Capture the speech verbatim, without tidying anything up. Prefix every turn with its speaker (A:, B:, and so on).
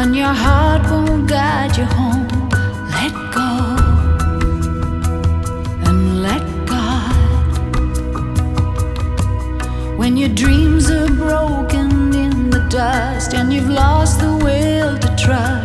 A: and your heart won't guide you home. Let go and let God. When your dreams are broken in the dust and you've lost the will to trust,